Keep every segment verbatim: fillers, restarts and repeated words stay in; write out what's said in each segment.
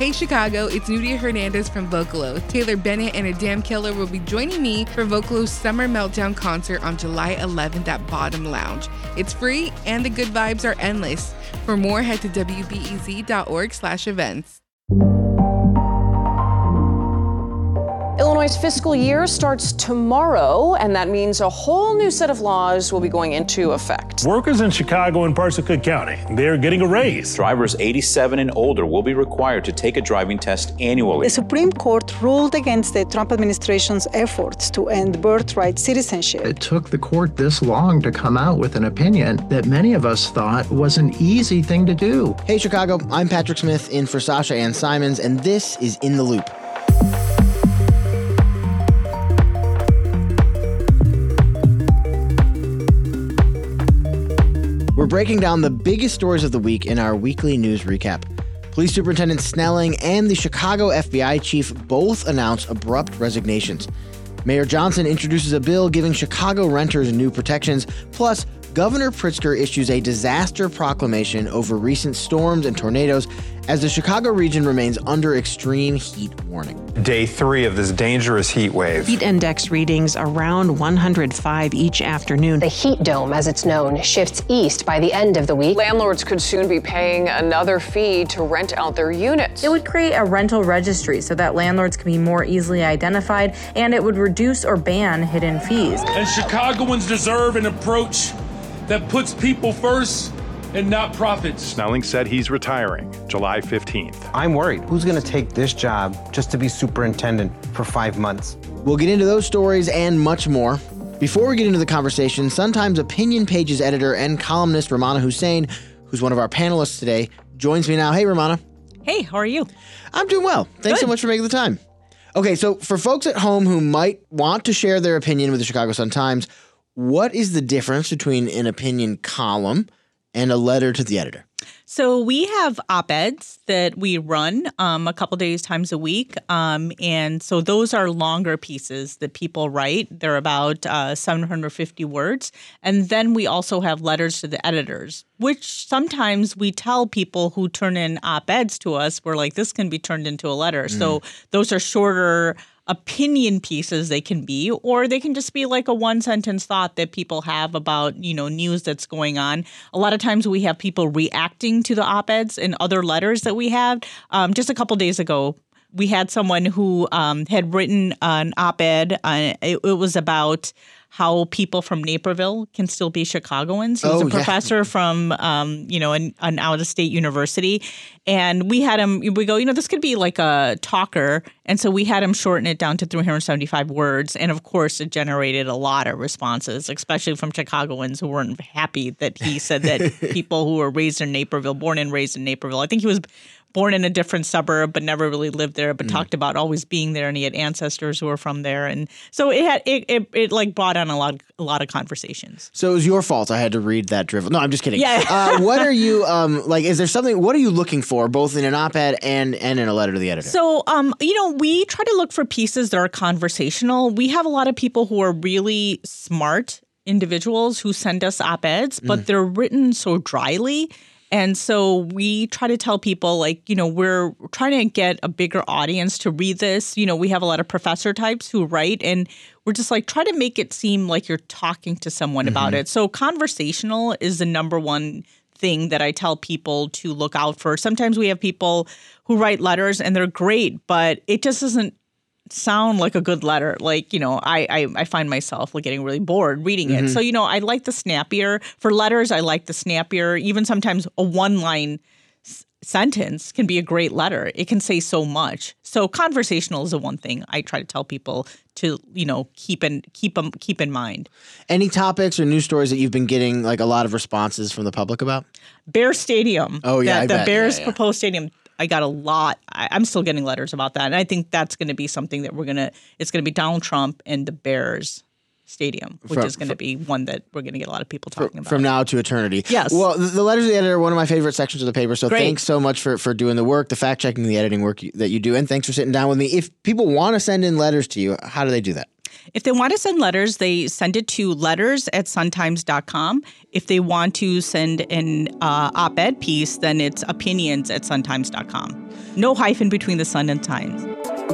Hey Chicago, it's Nudia Hernandez from Vocalo. Taylor Bennett and Adam Killer will be joining me for Vocalo's Summer Meltdown concert on July eleventh at Bottom Lounge. It's free and the good vibes are endless. For more, head to W B E Z dot org slash events. Illinois' fiscal year starts tomorrow, and that means a whole new set of laws will be going into effect. Workers in Chicago and parts of Cook County, they're getting a raise. Drivers eighty-seven and older will be required to take a driving test annually. The Supreme Court ruled against the Trump administration's efforts to end birthright citizenship. It took the court this long to come out with an opinion that many of us thought was an easy thing to do. Hey Chicago, I'm Patrick Smith in for Sasha Ann Simons, and this is In the Loop. We're breaking down the biggest stories of the week in our weekly news recap. Police Superintendent Snelling and the Chicago F B I chief both announced abrupt resignations. Mayor Johnson introduces a bill giving Chicago renters new protections, plus Governor Pritzker issues a disaster proclamation over recent storms and tornadoes as the Chicago region remains under extreme heat warning. Day three of this dangerous heat wave. Heat index readings around one hundred five each afternoon. The heat dome, as it's known, shifts east by the end of the week. Landlords could soon be paying another fee to rent out their units. It would create a rental registry so that landlords can be more easily identified, and it would reduce or ban hidden fees. And Chicagoans deserve an approach that puts people first and not profits. Snelling said he's retiring July fifteenth. I'm worried. Who's going to take this job just to be superintendent for five months? We'll get into those stories and much more. Before we get into the conversation, Sun-Times Opinion Pages editor and columnist Rummana Hussain, who's one of our panelists today, joins me now. Hey, Rummana. Hey, how are you? I'm doing well. Thanks Good. so much for making the time. Okay, so for folks at home who might want to share their opinion with the Chicago Sun-Times, what is the difference between an opinion column and a letter to the editor? So we have op-eds that we run um, a couple days times a week. Um, and so those are longer pieces that people write. They're about uh, seven hundred fifty words. And then we also have letters to the editors, which sometimes we tell people who turn in op-eds to us, we're like, this can be turned into a letter. Mm. So those are shorter opinion pieces they can be, or they can just be like a one sentence thought that people have about, you know, news that's going on. A lot of times we have people reacting to the op-eds and other letters that we have. Um, just a couple days ago, we had someone who um, had written an op-ed. Uh, it, it was about how people from Naperville can still be Chicagoans. He was oh, a professor yeah. from, um, you know, an, an out-of-state university. And we had him, we go, you know, this could be like a talker. And so we had him shorten it down to three hundred seventy-five words. And of course, it generated a lot of responses, especially from Chicagoans who weren't happy that he said that people who were raised in Naperville, born and raised in Naperville. I think he was born in a different suburb, but never really lived there, but mm. talked about always being there, and he had ancestors who were from there. And so it had it it, it like brought on a lot a lot of conversations. So it was your fault I had to read that drivel. No, I'm just kidding. Yeah. uh, what are you um like? Is there something? What are you looking for, both in an op-ed and and in a letter to the editor? So um you know we try to look for pieces that are conversational. We have a lot of people who are really smart individuals who send us op-eds, but mm. they're written so dryly. And so we try to tell people, like, you know, we're trying to get a bigger audience to read this. You know, we have a lot of professor types who write, and we're just like, try to make it seem like you're talking to someone mm-hmm. about it. So conversational is the number one thing that I tell people to look out for. Sometimes we have people who write letters and they're great, but it just doesn't sound like a good letter. Like, you know, I I, I find myself like getting really bored reading it. Mm-hmm. So, you know, I like the snappier. For letters, I like the snappier. Even sometimes a one-line s- sentence can be a great letter. It can say so much. So conversational is the one thing I try to tell people to, you know, keep in keep them keep in mind. Any topics or news stories that you've been getting like a lot of responses from the public about? Bear Stadium. Oh yeah, the, I the bet. Bears yeah, yeah. proposed stadium. I got a lot. I, I'm still getting letters about that. And I think that's going to be something that we're going to, it's going to be Donald Trump and the Bears Stadium, which from, is going to be one that we're going to get a lot of people talking from, about. From now to eternity. Yes. Well, the, the letters to the editor are one of my favorite sections of the paper. So Great. Thanks so much for, for doing the work, the fact checking, the editing work you, that you do. And thanks for sitting down with me. If people want to send in letters to you, how do they do that? If they want to send letters, they send it to letters at sun times dot com. If they want to send an uh, op-ed piece, then it's opinions at sun times dot com. No hyphen between the Sun and Times.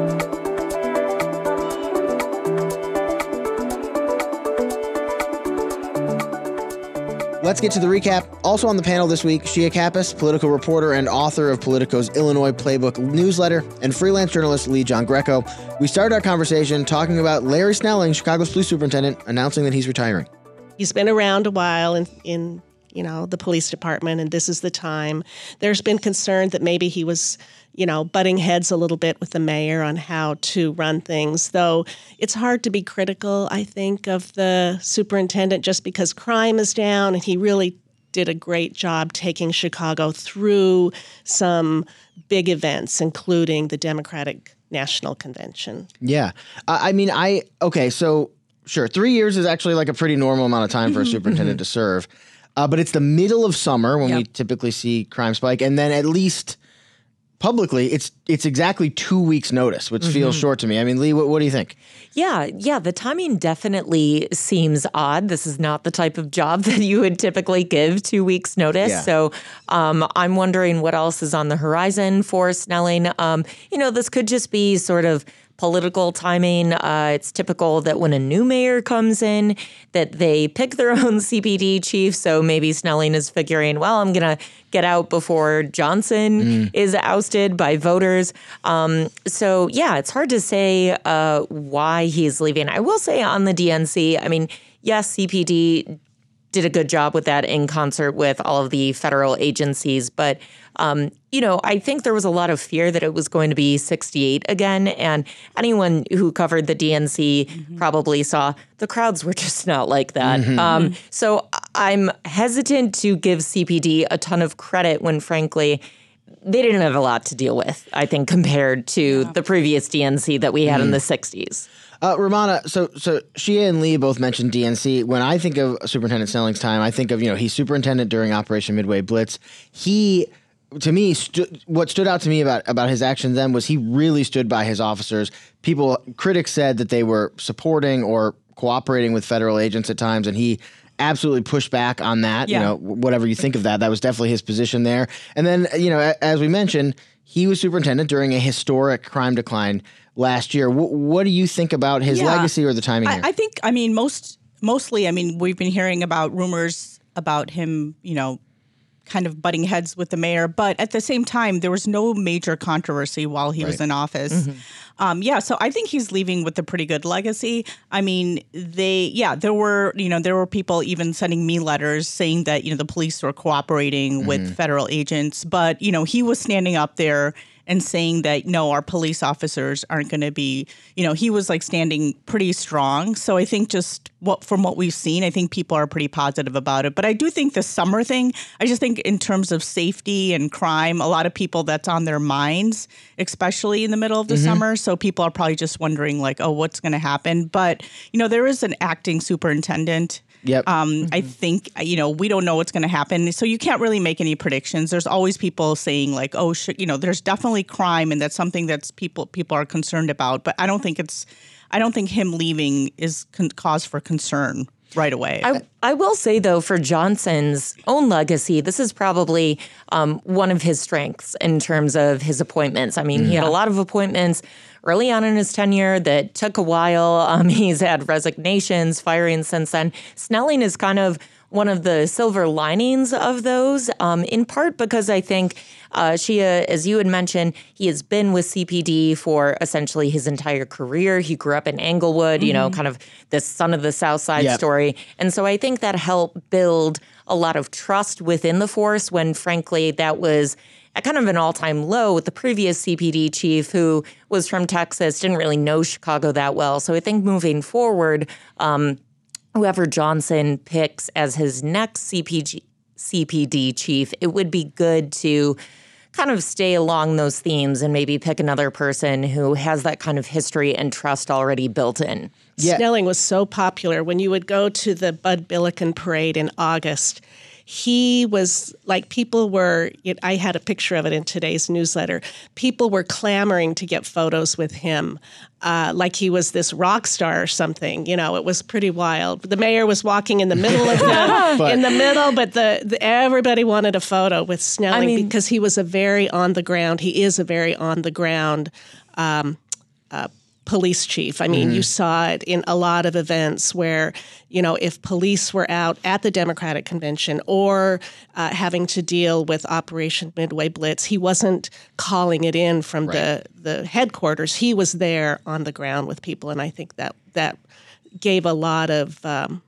Let's get to the recap. Also on the panel this week, Shia Kappas, political reporter and author of Politico's Illinois Playbook newsletter, and freelance journalist Lee John Greco. We started our conversation talking about Larry Snelling, Chicago's police superintendent, announcing that he's retiring. He's been around a while in, in you know, the police department, and this is the time. There's been concern that maybe he was, you know, butting heads a little bit with the mayor on how to run things, though it's hard to be critical, I think, of the superintendent just because crime is down, and he really did a great job taking Chicago through some big events, including the Democratic National Convention. Yeah. I mean, I, okay, so sure, three years is actually like a pretty normal amount of time for a superintendent to serve. Uh, but it's the middle of summer when yep. we typically see crime spike. And then at least publicly, it's it's exactly two weeks notice, which mm-hmm. feels short to me. I mean, Lee, what, what do you think? Yeah, yeah, the timing definitely seems odd. This is not the type of job that you would typically give two weeks notice. Yeah. So um, I'm wondering what else is on the horizon for Snelling. Um, you know, this could just be sort of political timing. Uh, it's typical that when a new mayor comes in, that they pick their own C P D chief. So maybe Snelling is figuring, well, I'm going to get out before Johnson mm. is ousted by voters. Um, so, yeah, it's hard to say uh, why he's leaving. I will say on the D N C, I mean, yes, C P D did a good job with that in concert with all of the federal agencies. But, um, you know, I think there was a lot of fear that it was going to be sixty-eight again. And anyone who covered the D N C mm-hmm. probably saw the crowds were just not like that. Mm-hmm. Um, so I'm hesitant to give C P D a ton of credit when, frankly, they didn't have a lot to deal with, I think, compared to yeah. the previous D N C that we had mm. in the sixties. Uh, Romana, so so Shia and Lee both mentioned D N C. When I think of Superintendent Snelling's time, I think of, you know, he's superintendent during Operation Midway Blitz. He, to me, stu- what stood out to me about, about his actions then was he really stood by his officers. People, critics said that they were supporting or cooperating with federal agents at times, and he absolutely pushed back on that. Yeah. You know, whatever you think of that, that was definitely his position there. And then, you know, as we mentioned, he was superintendent during a historic crime decline last year. W- what do you think about his yeah. legacy or the timing here? I, I think, I mean, most mostly, I mean, we've been hearing about rumors about him, you know, kind of butting heads with the mayor. But at the same time, there was no major controversy while he right. was in office. Mm-hmm. Um, yeah, so I think he's leaving with a pretty good legacy. I mean, they, yeah, there were, you know, there were people even sending me letters saying that, you know, the police were cooperating mm-hmm. with federal agents. But, you know, he was standing up there and saying that, no, our police officers aren't going to be, you know, he was like standing pretty strong. So I think just what from what we've seen, I think people are pretty positive about it. But I do think the summer thing, I just think in terms of safety and crime, a lot of people that's on their minds, especially in the middle of the mm-hmm. summer. So people are probably just wondering like, oh, what's going to happen? But, you know, there is an acting superintendent. Yep. Um, mm-hmm. I think, you know, we don't know what's going to happen. So you can't really make any predictions. There's always people saying like, oh, sh-, you know, there's definitely crime. And that's something that's people people are concerned about. But I don't think it's I don't think him leaving is con- cause for concern right away. I, I will say, though, for Johnson's own legacy, this is probably um, one of his strengths in terms of his appointments. I mean, mm-hmm. he had a lot of appointments early on in his tenure that took a while. Um, he's had resignations, firings since then. Snelling is kind of one of the silver linings of those, um, in part because I think uh, Shia, as you had mentioned, he has been with C P D for essentially his entire career. He grew up in Englewood, mm-hmm. you know, kind of the son of the South Side yep. story. And so I think that helped build a lot of trust within the force when, frankly, that was at kind of an all-time low with the previous C P D chief who was from Texas, didn't really know Chicago that well. So I think moving forward, um, whoever Johnson picks as his next C P G, C P D chief, it would be good to kind of stay along those themes and maybe pick another person who has that kind of history and trust already built in. Yeah. Snelling was so popular. When you would go to the Bud Billiken parade in August, he was like, people were, it, I had a picture of it in today's newsletter. People were clamoring to get photos with him, uh, like he was this rock star or something. You know, it was pretty wild. The mayor was walking in the middle of the, But- in the middle, but the, the everybody wanted a photo with Snelling I mean- because he was a very on the ground. He is a very on the ground um, uh, police chief. I mean, Mhm. you saw it in a lot of events where, you know, if police were out at the Democratic convention or uh, having to deal with Operation Midway Blitz, he wasn't calling it in from the, the headquarters. He was there on the ground with people, and I think that that gave a lot of um,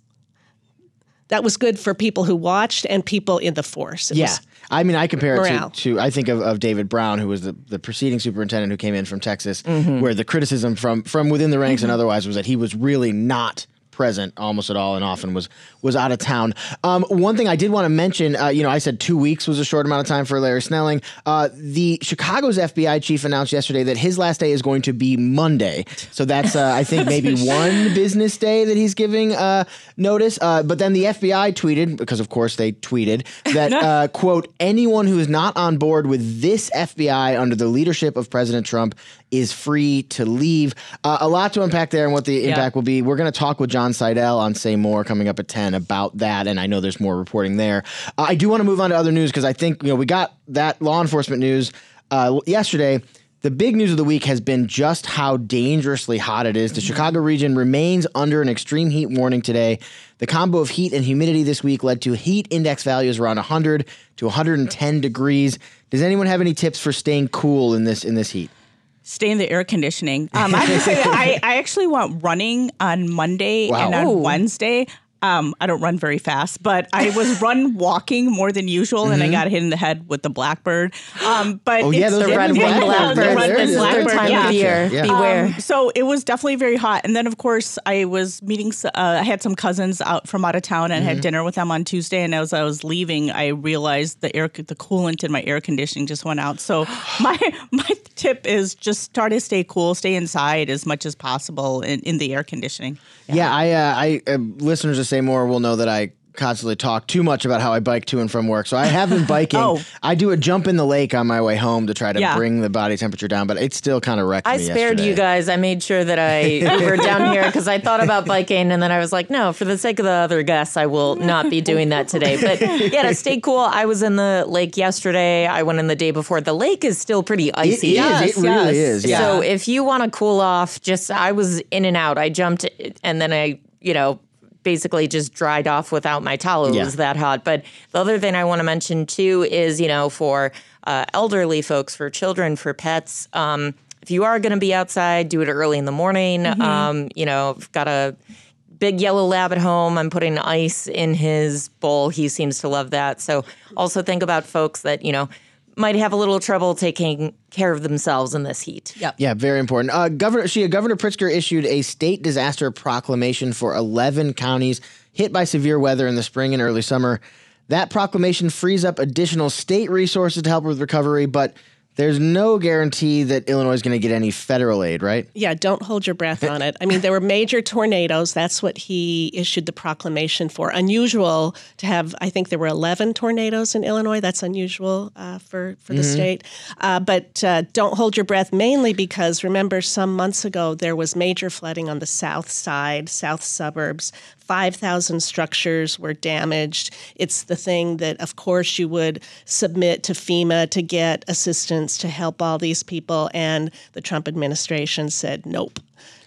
that was good for people who watched and people in the force. It yeah. was I mean, I compare morale. it to, to I think of, of David Brown, who was the, the preceding superintendent who came in from Texas, Mhm. where the criticism from from within the ranks Mm-hmm. and otherwise was that he was really not present almost at all and often was was out of town. Um, one thing I did want to mention, uh, you know, I said two weeks was a short amount of time for Larry Snelling. Uh, the Chicago's F B I chief announced yesterday that his last day is going to be Monday. So that's, uh, I think, maybe one business day that he's giving uh, notice. Uh, but then the F B I tweeted, because of course they tweeted, that, uh, quote, anyone who is not on board with this F B I under the leadership of President Trump is free to leave. Uh, a lot to unpack there and what the impact Yeah. will be. We're going to talk with John Seidel on Say More coming up at ten about that, and I know there's more reporting there. Uh, I do want to move on to other news because I think, you know, we got that law enforcement news uh, yesterday. The big news of the week has been just how dangerously hot it is. The Chicago region remains under an extreme heat warning today. The combo of heat and humidity this week led to heat index values around one hundred to one hundred ten degrees. Does anyone have any tips for staying cool in this in this heat? Stay in the air conditioning. Um, I, have to say, I, I actually went running on Monday Wow. and on Ooh. Wednesday. Um, I don't run very fast, but I was run walking more than usual, and I got hit in the head with the blackbird. Um, but Oh, yeah, it's- those it- red and yeah, blackbird. the There- red there and it is. blackbird, Their time yeah. of year. Yeah. Beware. Um, so it was definitely very hot. And then, of course, I was meeting, s- uh, I had some cousins out from out of town and had dinner with them on Tuesday. And as I was leaving, I realized the air, the coolant in my air conditioning just went out. So my my tip is just try to stay cool, stay inside as much as possible in, in the air conditioning. Yeah, I, uh, I uh, listeners to Say More will know that I constantly talk too much about how I bike to and from work. So I have been biking. Oh. I do a jump in the lake on my way home to try to Yeah. bring the body temperature down, but it still kind of wrecked I me spared yesterday. you guys. I made sure that I Ubered down here because I thought about biking, and then I was like, no, for the sake of the other guests, I will not be doing that today. But yeah, to stay cool, I was in the lake yesterday. I went in the day before. The lake is still pretty It icy. is. Yes, It really yes. is. Yeah. So if you want to cool off, just I was in and out. I jumped and then I, you know, basically just dried off without my towel. It Yeah. was that hot. But the other thing I want to mention too is, you know, for uh, elderly folks, for children, for pets, um, if you are going to be outside, do it early in the morning. Mm-hmm. Um, you know, I've got a big yellow lab at home. I'm putting ice in his bowl. He seems to love that. So also think about folks that, you know, might have a little trouble taking care of themselves in this heat. Yep. Yeah, very important. Uh, Governor, she, Governor Pritzker issued a state disaster proclamation for eleven counties hit by severe weather in the spring and early summer. That proclamation frees up additional state resources to help with recovery, but there's no guarantee that Illinois is going to get any federal aid, right? Yeah, don't hold your breath on it. I mean, there were major tornadoes. That's what he issued the proclamation for. Unusual to have, I think there were eleven tornadoes in Illinois. That's unusual uh, for, for the Mm-hmm. state. Uh, but uh, don't hold your breath, mainly because, remember, some months ago, there was major flooding on the south side, south suburbs. five thousand structures were damaged. It's the thing that, of course, you would submit to FEMA to get assistance to help all these people. And the Trump administration said nope.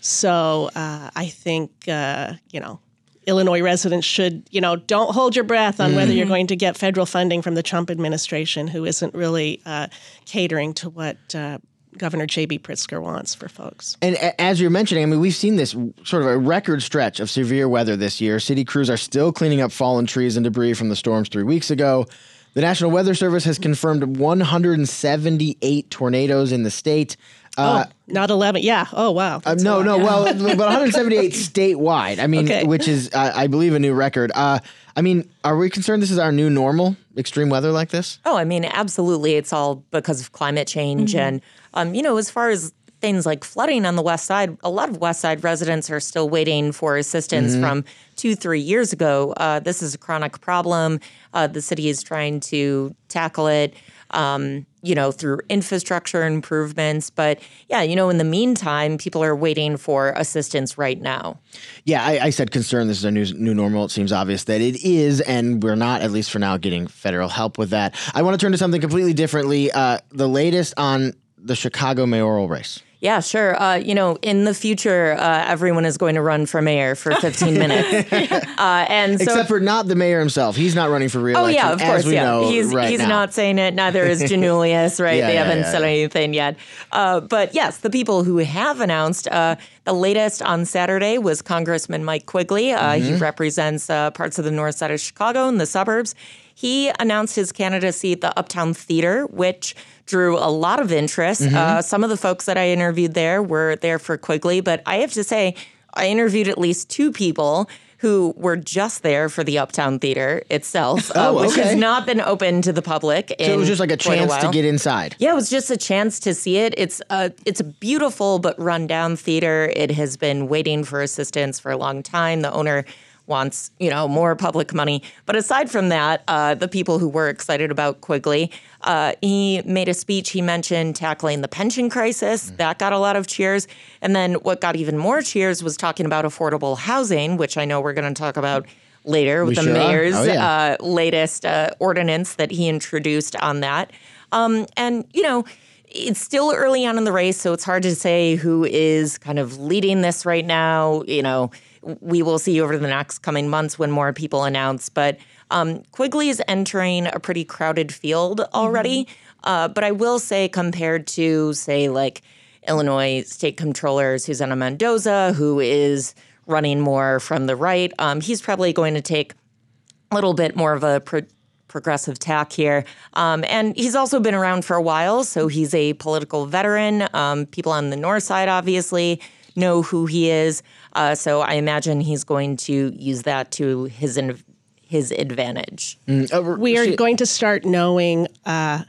So uh, I think, uh, you know, Illinois residents should, you know, don't hold your breath on whether you're going to get federal funding from the Trump administration, who isn't really uh, catering to what uh, Governor J B. Pritzker wants for folks. And a- as you're mentioning, I mean, we've seen this sort of a record stretch of severe weather this year. City crews are still cleaning up fallen trees and debris from the storms three weeks ago. The National Weather Service has confirmed one hundred seventy-eight tornadoes in the state. Uh, oh, not eleven. Yeah. Oh, wow. Uh, That's a no, lot, no. yeah. Well, but one hundred seventy-eight statewide. I mean, Okay. which is, uh, I believe, a new record. Uh, I mean, are we concerned this is our new normal, extreme weather like this? Oh, I mean, absolutely. It's all because of climate change. Mm-hmm. And, um, you know, as far as things like flooding on the west side, a lot of west side residents are still waiting for assistance mm-hmm. from two, three years ago. Uh, this is a chronic problem. Uh, the city is trying to tackle it, um, you know, through infrastructure improvements. But yeah, you know, in the meantime, people are waiting for assistance right now. Yeah, I, I said concern. This is a new, new normal. It seems obvious that it is, and we're not, at least for now, getting federal help with that. I want to turn to something completely differently. Uh, the latest on the Chicago mayoral race. Yeah, sure. Uh, you know, in the future, uh, everyone is going to run for mayor for fifteen minutes. Uh, and so, Except for not the mayor himself. He's not running for re-election. Oh, yeah, of course. As we yeah. know he's right he's now. not saying it. Neither is Janulius, right? yeah, they yeah, haven't yeah, said yeah. anything yet. Uh, but yes, the people who have announced, uh, the latest on Saturday was Congressman Mike Quigley. Uh, mm-hmm. He represents uh, parts of the north side of Chicago and the suburbs. He announced his candidacy at the Uptown Theater, which drew a lot of interest. Mm-hmm. Uh, some of the folks that I interviewed there were there for Quigley, but I have to say, I interviewed at least two people who were just there for the Uptown Theater itself, oh, uh, which okay. has not been open to the public. So it was just like a chance a to get inside. Yeah, it was just a chance to see it. It's a, it's a beautiful but rundown theater. It has been waiting for assistance for a long time. The owner wants, you know, more public money. But aside from that, uh, the people who were excited about Quigley, uh, he made a speech. He mentioned tackling the pension crisis. Mm-hmm. That got a lot of cheers. And then what got even more cheers was talking about affordable housing, which I know we're going to talk about later with we the sure mayor's oh, yeah. uh, latest uh, ordinance that he introduced on that. Um, and, you know, it's still early on in the race, so it's hard to say who is kind of leading this right now. You know, we will see over the next coming months when more people announce. But um, Quigley is entering a pretty crowded field already. Mm-hmm. Uh, but I will say compared to, say, like Illinois State Comptroller Susana Mendoza, who is running more from the right, um, he's probably going to take a little bit more of a pro- progressive tack here. Um, and he's also been around for a while, so he's a political veteran. Um, people on the north side, obviously, know who he is. Uh, so I imagine he's going to use that to his in- his advantage. Mm, uh, we are she- going to start knowing uh,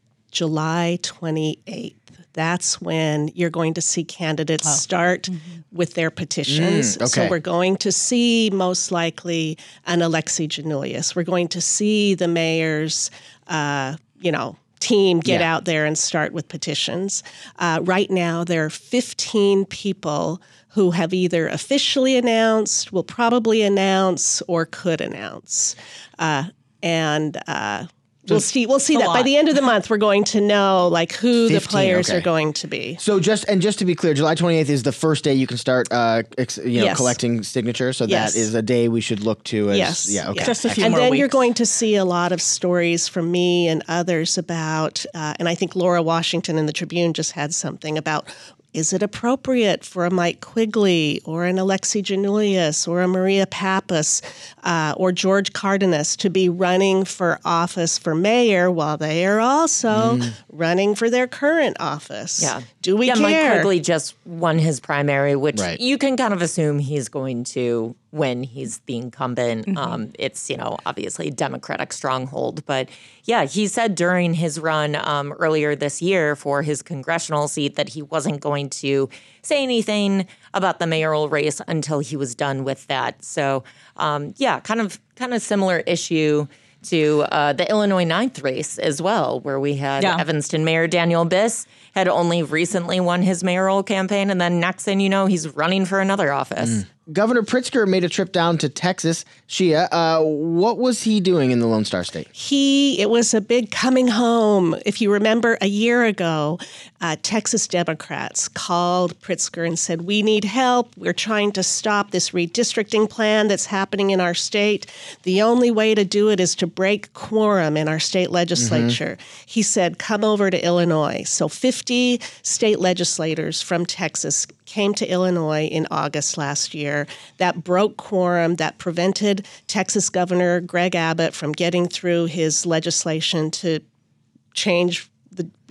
July twenty-eighth. That's when you're going to see candidates oh. start mm-hmm. with their petitions. Mm, okay. So we're going to see most likely an Alexi Janulius. We're going to see the mayor's, uh, you know, team get yeah. out there and start with petitions. Uh, right now, there are fifteen people who have either officially announced, will probably announce, or could announce. Uh, and uh, we'll see. We'll see that by the end of the month. We're going to know like who the players okay. are going to be. So just and just to be clear, July twenty-eighth is the first day you can start, uh, ex, you know, yes. collecting signatures. So yes. that is a day we should look to. As, yes. Yeah. Okay. Just a few and more then weeks. You're going to see a lot of stories from me and others about, uh, and I think Laura Washington in the Tribune just had something about. Is it appropriate for a Mike Quigley or an Alexi Janulius or a Maria Pappas uh, or George Cardenas to be running for office for mayor while they are also mm. running for their current office? Yeah. Do we yeah, care? Mike Quigley just won his primary, which right. you can kind of assume he's going to win. He's the incumbent. Mm-hmm. Um, it's, you know, obviously a Democratic stronghold. But yeah, he said during his run um, earlier this year for his congressional seat that he wasn't going to say anything about the mayoral race until he was done with that. So um, yeah, kind of kind of similar issue to uh, the Illinois ninth race as well, where we had yeah. Evanston Mayor Daniel Biss had only recently won his mayoral campaign, and then next thing you know, he's running for another office. Mm. Governor Pritzker made a trip down to Texas. Shia, uh, what was he doing in the Lone Star State? He, it was a big coming home. If you remember, a year ago, uh, Texas Democrats called Pritzker and said, we need help. We're trying to stop this redistricting plan that's happening in our state. The only way to do it is to break quorum in our state legislature. Mm-hmm. He said, come over to Illinois. So fifty state legislators from Texas came to Illinois in August last year. That broke quorum, that prevented Texas Governor Greg Abbott from getting through his legislation to change the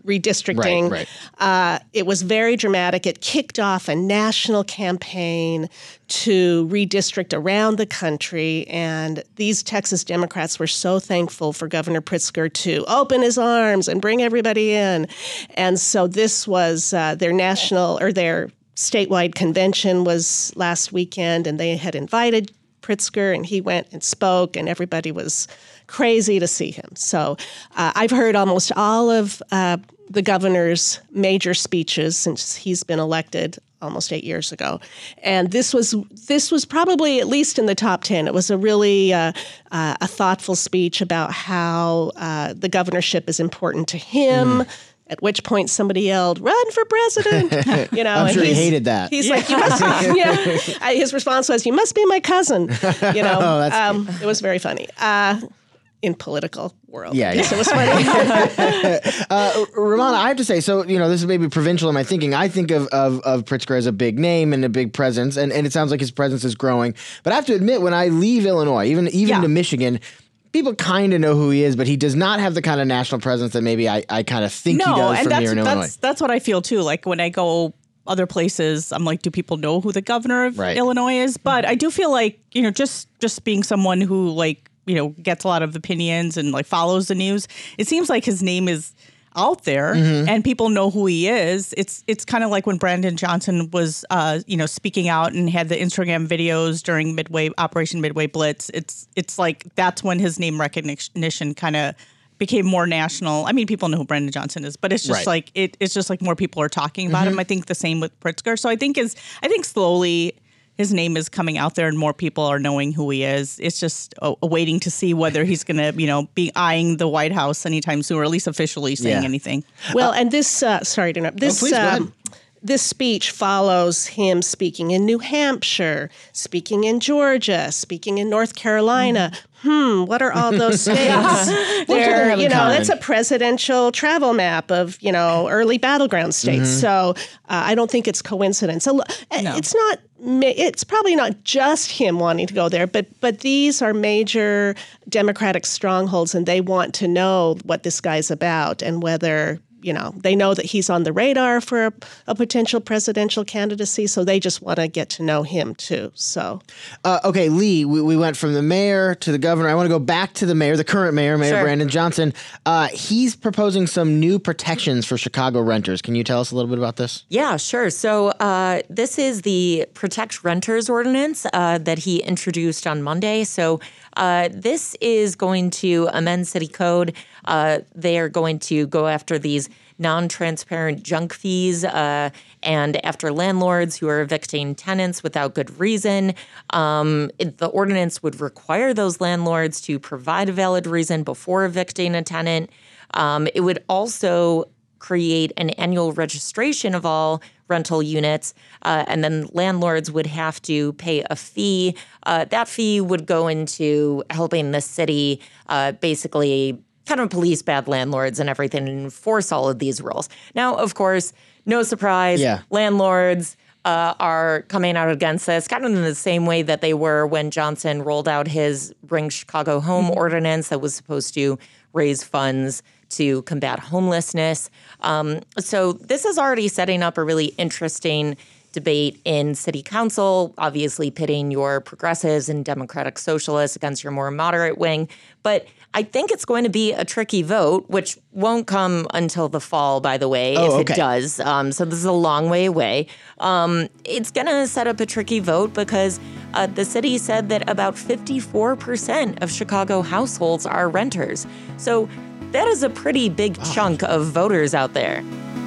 redistricting. Right, right. Uh, it was very dramatic. It kicked off a national campaign to redistrict around the country. And these Texas Democrats were so thankful for Governor Pritzker to open his arms and bring everybody in. And so this was uh, their national or their statewide convention was last weekend, and they had invited Pritzker, and he went and spoke, and everybody was crazy to see him. So uh, I've heard almost all of uh, the governor's major speeches since he's been elected almost eight years ago. And this was this was probably at least in the top ten. It was a really uh, uh, a thoughtful speech about how uh, the governorship is important to him. Mm. At which point somebody yelled, "Run for president!" You know, I'm and sure he he's, hated that. He's like, "You must." Yeah. His response was, "You must be my cousin." You know, oh, that's um, it was very funny. Uh, in political world, yeah, yes, yeah. it was funny. uh, Romana, I have to say, so you know, this is maybe provincial in my thinking. I think of of, of Pritzker as a big name and a big presence, and, and it sounds like his presence is growing. But I have to admit, when I leave Illinois, even even yeah. to Michigan, people kind of know who he is, but he does not have the kind of national presence that maybe I, I kind of think no, he does and from that's, here in that's, Illinois. That's what I feel too. Like when I go other places, I'm like, do people know who the governor of right. Illinois is? But I do feel like, you know, just just being someone who like, you know, gets a lot of opinions and like follows the news, it seems like his name is out there mm-hmm. and people know who he is. It's it's kind of like when Brandon Johnson was, uh, you know, speaking out and had the Instagram videos during Midway Operation Midway Blitz. It's it's like that's when his name recognition kind of became more national. I mean, people know who Brandon Johnson is, but it's just right. like it, it's just like more people are talking about mm-hmm. him. I think the same with Pritzker. So I think is I think slowly his name is coming out there and more people are knowing who he is. It's just uh, waiting to see whether he's going to, you know, be eyeing the White House anytime soon, or at least officially saying yeah. anything. Well, uh, and this, uh, sorry to interrupt, this, oh, please, um, this speech follows him speaking in New Hampshire, speaking in Georgia, speaking in North Carolina. Mm. Hmm, what are all those states? They're, you know, common? That's a presidential travel map of, you know, early battleground states. Mm-hmm. So uh, I don't think it's coincidence. So, no. It's not. It's probably not just him wanting to go there, but but these are major Democratic strongholds, and they want to know what this guy's about and whether. You know, they know that he's on the radar for a, a potential presidential candidacy, so they just want to get to know him too. So, uh, okay, Lee, we, we went from the mayor to the governor. I want to go back to the mayor, the current mayor, Mayor sure. Brandon Johnson. Uh, he's proposing some new protections for Chicago renters. Can you tell us a little bit about this? Yeah, sure. So uh, this is the Protect Renters Ordinance uh, that he introduced on Monday. So uh, this is going to amend city code. Uh, they are going to go after these non-transparent junk fees uh, and after landlords who are evicting tenants without good reason. Um, it, the ordinance would require those landlords to provide a valid reason before evicting a tenant. Um, it would also create an annual registration of all rental units, uh, and then landlords would have to pay a fee. Uh, that fee would go into helping the city uh, basically kind of police bad landlords and everything and enforce all of these rules. Now, of course, no surprise, yeah. landlords uh, are coming out against this, kind of in the same way that they were when Johnson rolled out his Bring Chicago Home mm-hmm. ordinance that was supposed to raise funds to combat homelessness. Um, so this is already setting up a really interesting debate in city council, obviously pitting your progressives and democratic socialists against your more moderate wing. But I think it's going to be a tricky vote, which won't come until the fall, by the way, oh, if okay. it does. Um, so this is a long way away. Um, it's going to set up a tricky vote because uh, the city said that about fifty-four percent of Chicago households are renters. So that is a pretty big oh. chunk of voters out there.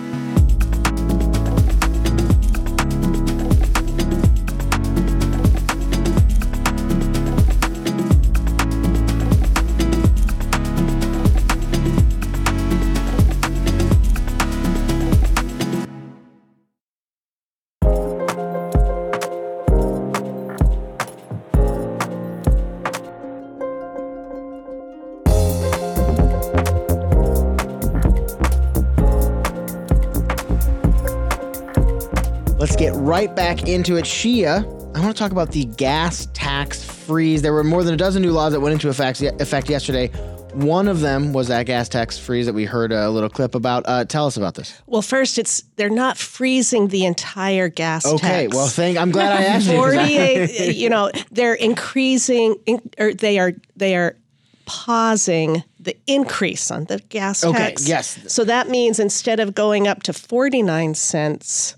Let's get right back into it. Shia, I want to talk about the gas tax freeze. There were more than a dozen new laws that went into effect, effect yesterday. One of them was that gas tax freeze that we heard a little clip about. Uh, tell us about this. Well, first, it's they're not freezing the entire gas tax. Okay, well, thank. I'm glad I asked you. forty-eight, you know, they're increasing, in, or they are they are pausing the increase on the gas Okay, tax. yes. So that means instead of going up to forty-nine cents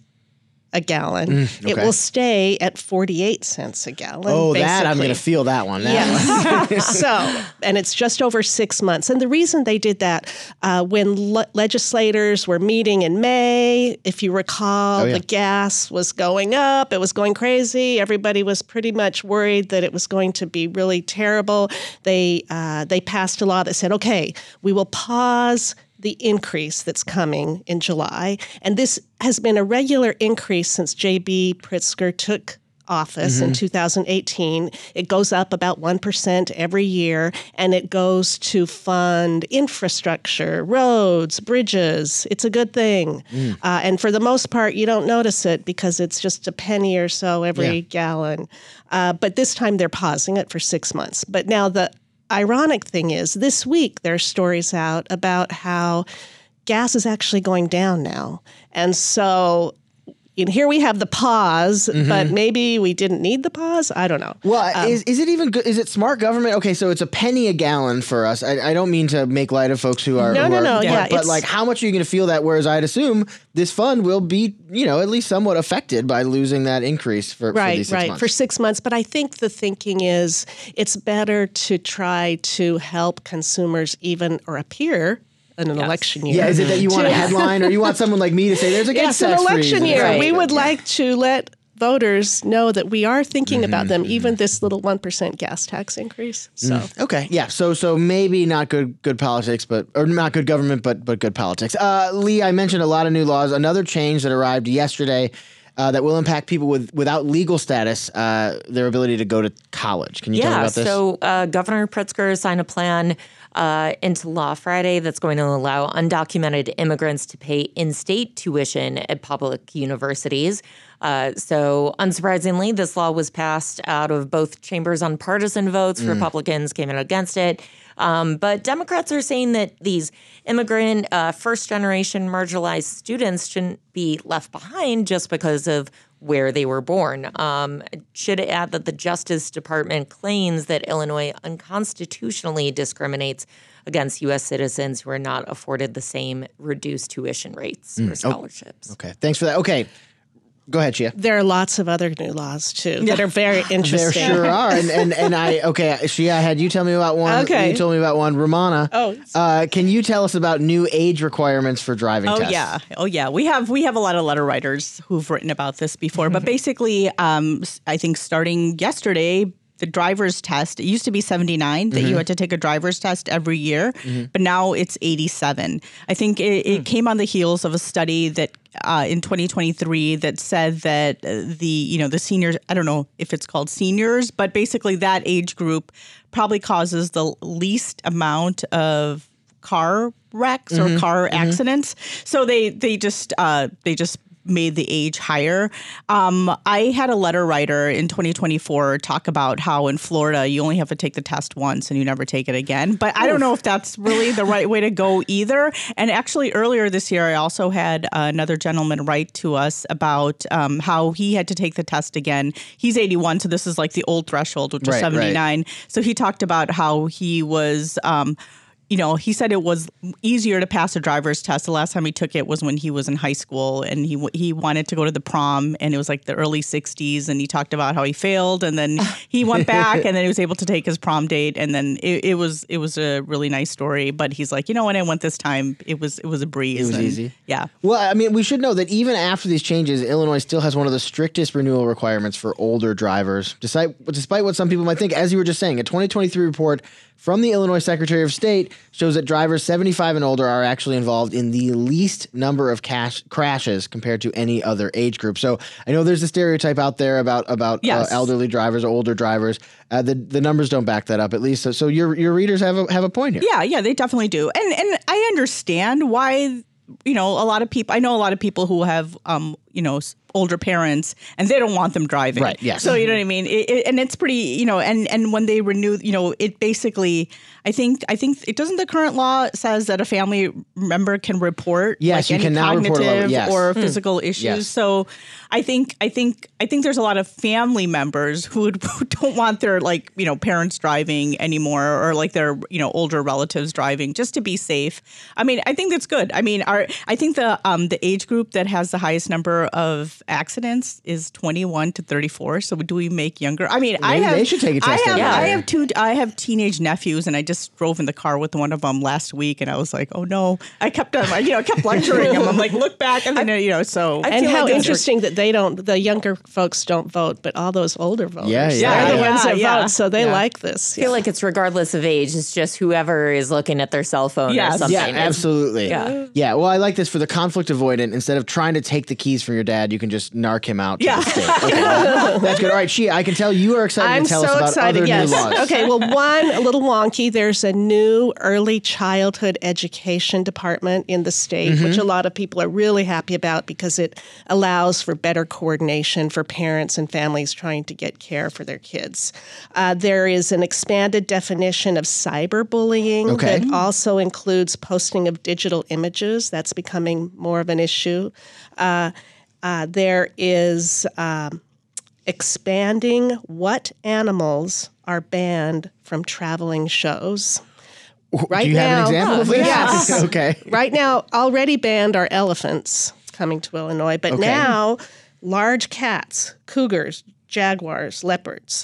a gallon, Mm, it okay. will stay at forty-eight cents a gallon. Oh, that I'm basically. going to feel that one. That Yes. So, and it's just over six months. And the reason they did that, uh, when le- legislators were meeting in May, if you recall, Oh, yeah. the gas was going up. It was going crazy. Everybody was pretty much worried that it was going to be really terrible. They uh, they passed a law that said, okay, we will pause the increase that's coming in July. And this has been a regular increase since J B Pritzker took office in Mhm. two thousand eighteen. It goes up about one percent every year, and it goes to fund infrastructure, roads, bridges. It's a good thing. Mm. Uh, and for the most part, you don't notice it because it's just a penny or so every Yeah. gallon. Uh, but this time they're pausing it for six months. But now the ironic thing is, this week there's stories out about how gas is actually going down now. And so and here we have the pause, Mhm. but maybe we didn't need the pause. I don't know. Well, Um, is, is it even good? Is it smart government? Okay, so it's a penny a gallon for us. I, I don't mean to make light of folks who are. No, who no, are- no, But, yeah, but it's- like, how much are you going to feel that? Whereas I'd assume this fund will be, you know, at least somewhat affected by losing that increase for, for right, these six right, months. for six months. But I think the thinking is it's better to try to help consumers even or appear in an election year. Yeah, is it that you want a to- headline or you want someone like me to say there's a gas It's an tax election freeze? year. Right. We would like to let voters know that we are thinking about Mm-hmm, them, even this little one percent gas tax increase. So. Mm, okay, yeah. So so maybe not good good politics, but or not good government, but but good politics. Uh, Lee, I mentioned a lot of new laws. Another change that arrived yesterday uh, that will impact people with without legal status, uh, their ability to go to college. Can you tell me Yeah, about this? so uh, Governor Pritzker signed a plan uh, into law Friday that's going to allow undocumented immigrants to pay in-state tuition at public universities. Uh, so unsurprisingly, this law was passed out of both chambers on partisan votes. Mm. Republicans came in against it. Um, but Democrats are saying that these immigrant, uh, first-generation marginalized students shouldn't be left behind just because of where they were born. Um, should add that the Justice Department claims that Illinois unconstitutionally discriminates against U S citizens who are not afforded the same reduced tuition rates Mm, or oh, scholarships. Okay, thanks for that. Okay, go ahead, Shia. There are lots of other new laws too that are very There interesting. sure are, and and and I okay, Shia, I had you tell me about one. Okay. You told me about one. Romana, Oh. uh, can you tell us about new age requirements for driving Oh tests? yeah, oh yeah. We have we have a lot of letter writers who've written about this before, but basically, um, s- I think starting yesterday, the driver's test. It used to be seventy-nine that Mhm. you had to take a driver's test every year, Mhm. but now it's eighty-seven. I think it, it came on the heels of a study that uh, in twenty twenty-three that said that uh, the you know the seniors. I don't know if it's called seniors, but basically that age group probably causes the least amount of car wrecks or Mhm, car mhm. accidents. So they they just uh, they just made the age higher. Um, I had a letter writer in twenty twenty-four talk about how in Florida you only have to take the test once and you never take it again. But I don't know if that's really the right way to go either. And actually earlier this year, I also had another gentleman write to us about um, how he had to take the test again. He's eighty-one, so this is like the old threshold, which Right, is right. seventy-nine. So he talked about how he was um, you know, he said it was easier to pass a driver's test. The last time he took it was when he was in high school, and he he wanted to go to the prom, and it was like the early sixties, and he talked about how he failed, and then he went back, and then he was able to take his prom date, and then it, it was it was a really nice story. But he's like, you know, when I went this time, it was it was a breeze. It was and- easy. Yeah. Well, I mean, we should know that even after these changes, Illinois still has one of the strictest renewal requirements for older drivers. Despite, despite what some people might think, as you were just saying, a twenty twenty-three report from the Illinois Secretary of State shows that drivers seventy-five and older are actually involved in the least number of cash crashes compared to any other age group. So I know there's a stereotype out there about about Yes. uh, elderly drivers or older drivers. Uh, the the numbers don't back that up, at least. So, so your your readers have a have a point here. Yeah, yeah, they definitely do. And and I understand why, you know, a lot of people, I know a lot of people who have, um, you know, s- older parents and they don't want them driving. Right, yes. So, you know what I mean? It, it, and it's pretty, you know, and, and when they renew, you know, it basically, I think, I think it doesn't, the current law says that a family member can report Yes, like you any can now report cognitive a level- yes. or Hmm. physical issues. Yes. So I think, I think, I think there's a lot of family members who, would, who don't want their like, you know, parents driving anymore or like their, you know, older relatives driving just to be safe. I mean, I think that's good. I mean, our, I think the, um, the age group that has the highest number of accidents is twenty-one to thirty-four. So do we make younger? I mean, I Maybe have, they should take a test I have, every I year. have two, I have teenage nephews and I just drove in the car with one of them last week and I was like, oh no, I kept, um, you know, I kept lecturing him. I'm like, look back. And then, you know, so. And how like interesting that they don't, the younger folks don't vote, but all those older voters, Yeah, yeah. they're the Yeah, ones that yeah. vote, so they Yeah. like this. I feel like it's regardless of age. It's just whoever is looking at their cell phone or something. Yeah, It's- absolutely. Yeah. Yeah. Well, I like this for the conflict avoidant. Instead of trying to take the keys from your dad, you can just narc him out to Yeah. the state. Okay. That's good. All right, Shia, I can tell you are excited I'm to tell so us about excited, other yes. new laws. Okay, well, one, a little wonky. There's a new early childhood education department in the state, Mhm. which a lot of people are really happy about because it allows for better coordination for parents and families trying to get care for their kids. Uh, there is an expanded definition of cyberbullying Okay. that also includes posting of digital images. That's becoming more of an issue. Uh, uh, there is um, expanding what animals are banned from traveling shows. Right Do you now, have an example of this? Yes. Okay. Right now, already banned are elephants coming to Illinois, but Okay. now large cats, cougars, jaguars, leopards.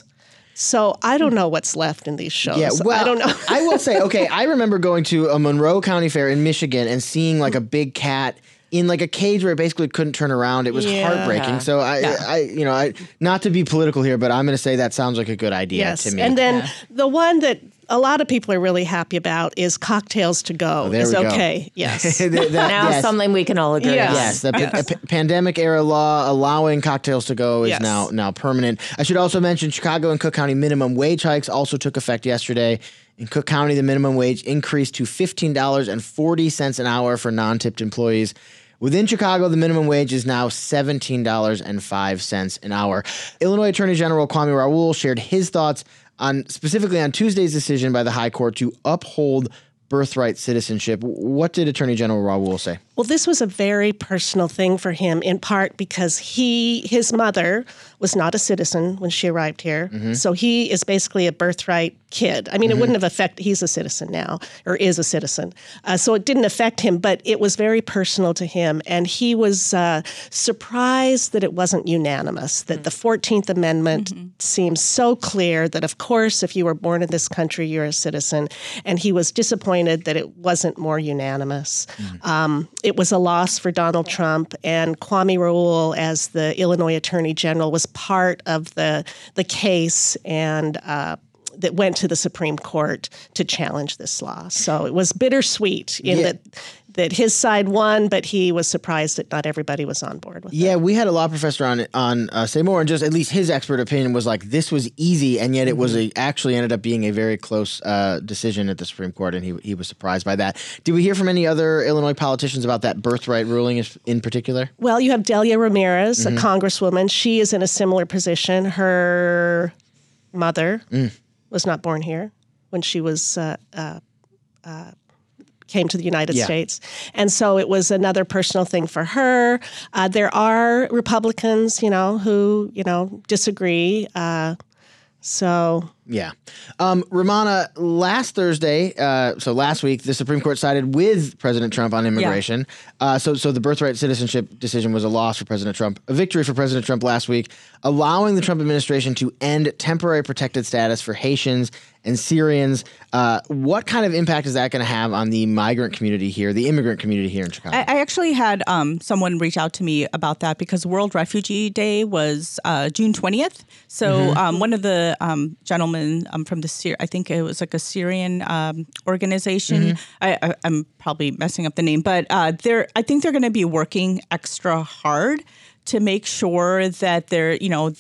So I don't know what's left in these shows. Yeah, well, I don't know. I will say, okay, I remember going to a Monroe County Fair in Michigan and seeing like a big cat in like a cage where it basically couldn't turn around. It was Yeah. heartbreaking. So I, Yeah. I, you know, I, not to be political here, but I'm going to say that sounds like a good idea Yes, to me. and then the one that a lot of people are really happy about is cocktails to go. Oh, there is we go. okay. Yes. That- that- now yes. something we can all agree Yes. on. Yes, the p- p- pandemic era law allowing cocktails to go is Yes. now now permanent. I should also mention Chicago and Cook County minimum wage hikes also took effect yesterday. In Cook County, the minimum wage increased to fifteen dollars and forty cents an hour for non-tipped employees. Within Chicago, the minimum wage is now seventeen dollars and five cents an hour. Illinois Attorney General Kwame Raoul shared his thoughts on specifically on Tuesday's decision by the High Court to uphold birthright citizenship. What did Attorney General Raoul say? Well, this was a very personal thing for him, in part because he, his mother was not a citizen when she arrived here. Mhm. So he is basically a birthright kid. I mean, Mhm. it wouldn't have affected, he's a citizen now, or is a citizen. Uh, so it didn't affect him, but it was very personal to him. And he was uh, surprised that it wasn't unanimous, that the fourteenth Amendment seems so clear that, of course, if you were born in this country, you're a citizen. And he was disappointed that it wasn't more unanimous. Um, it was a loss for Donald Trump, and Kwame Raoul, as the Illinois Attorney General, was part of the the case and uh, that went to the Supreme Court to challenge this law. So it was bittersweet in Yeah. that that his side won, but he was surprised that not everybody was on board with it. Yeah, we had a law professor on on uh, Say More, and just at least his expert opinion was like this was easy, and yet it was a actually ended up being a very close uh, decision at the Supreme Court, and he he was surprised by that. Did we hear from any other Illinois politicians about that birthright ruling is- in particular? Well, you have Delia Ramirez, Mhm. a congresswoman. She is in a similar position. Her mother Mm. was not born here when she was uh, uh, uh, came to the United Yeah. States, and so it was another personal thing for her. Uh, there are Republicans, you know, who you know disagree. Uh, so Yeah. Um, Romana, last Thursday, uh, so last week, the Supreme Court sided with President Trump on immigration. Uh, so, so the birthright citizenship decision was a loss for President Trump, a victory for President Trump last week, allowing the Trump administration to end temporary protected status for Haitians and Syrians. Uh, what kind of impact is that going to have on the migrant community here, the immigrant community here in Chicago? I, I actually had um, someone reach out to me about that because World Refugee Day was uh, June twentieth. So Mhm. um, one of the um, gentlemen um, from the Syr- I think it was like a Syrian um, organization. Mhm. I, I, I'm probably messing up the name, but uh, they're I think they're going to be working extra hard to make sure that they're you know that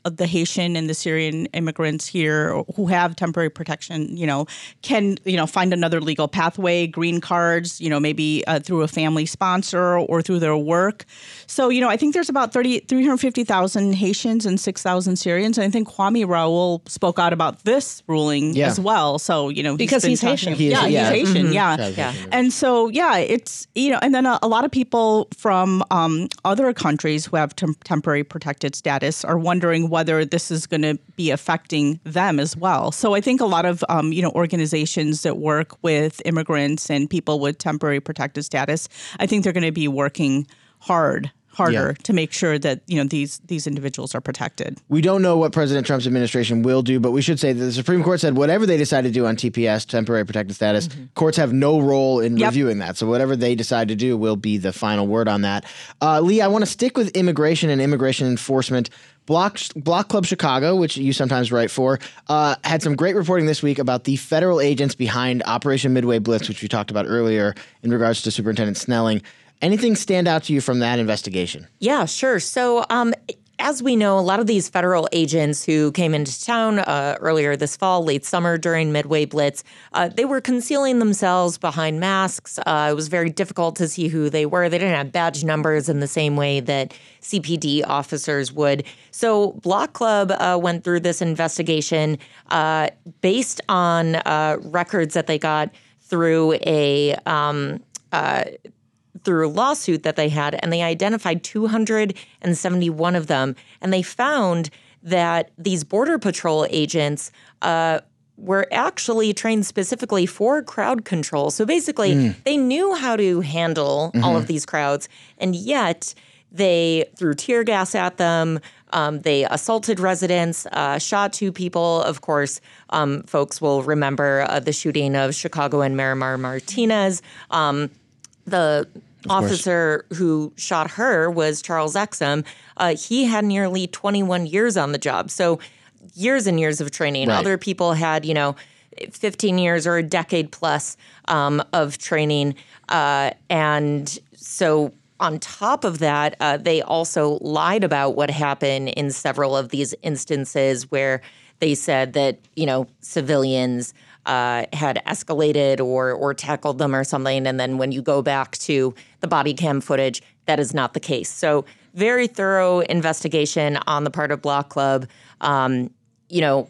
the Haitian and the Syrian immigrants here who have temporary protection, you know, can, you know, find another legal pathway, green cards, you know, maybe uh, through a family sponsor or through their work. So, you know, I think there's about three hundred fifty thousand Haitians and six thousand Syrians. And I think Kwame Raoul spoke out about this ruling Yeah. as well. So, you know, he's Because been he's talking- Haitian. He is- yeah, yeah. he's Haitian. Mhm. Yeah. Yeah. And so, yeah, it's, you know, and then a, a lot of people from um, other countries who have tem- temporary protected status are wondering whether this is going to be affecting them as well. So I think a lot of, um, you know, organizations that work with immigrants and people with temporary protected status, I think they're going to be working hard. harder Yeah. to make sure that, you know, these these individuals are protected. We don't know what President Trump's administration will do, but we should say that the Supreme Court said whatever they decide to do on T P S, temporary protected status, Mm-hmm. courts have no role in Yep. reviewing that. So whatever they decide to do will be the final word on that. Uh, Lee, I want to stick with immigration and immigration enforcement. Block, Block Club Chicago, which you sometimes write for, uh, had some great reporting this week about the federal agents behind Operation Midway Blitz, which we talked about earlier in regards to Superintendent Snelling. Anything stand out to you from that investigation? Yeah, sure. So um, as we know, a lot of these federal agents who came into town uh, earlier this fall, late summer during Midway Blitz, uh, they were concealing themselves behind masks. Uh, it was very difficult to see who they were. They didn't have badge numbers in the same way that C P D officers would. So Block Club uh, went through this investigation uh, based on uh, records that they got through a um, uh, through a lawsuit that they had, and they identified two hundred seventy-one of them. And they found that these Border Patrol agents uh, were actually trained specifically for crowd control. So basically, Mm. they knew how to handle all Mhm. of these crowds, and yet they threw tear gas at them. Um, they assaulted residents, uh, shot two people. Of course, um, folks will remember uh, the shooting of Chicago and Miramar Martinez. Um, the officer who shot her was Charles Exum. Uh, he had nearly twenty-one years on the job. So years and years of training. Right. Other people had, you know, fifteen years or a decade plus um, of training. Uh, and so on top of that, uh, they also lied about what happened in several of these instances where they said that, you know, civilians uh, had escalated or or tackled them or something. And then when you go back to the body cam footage, that is not the case. So very thorough investigation on the part of Block Club, um, you know,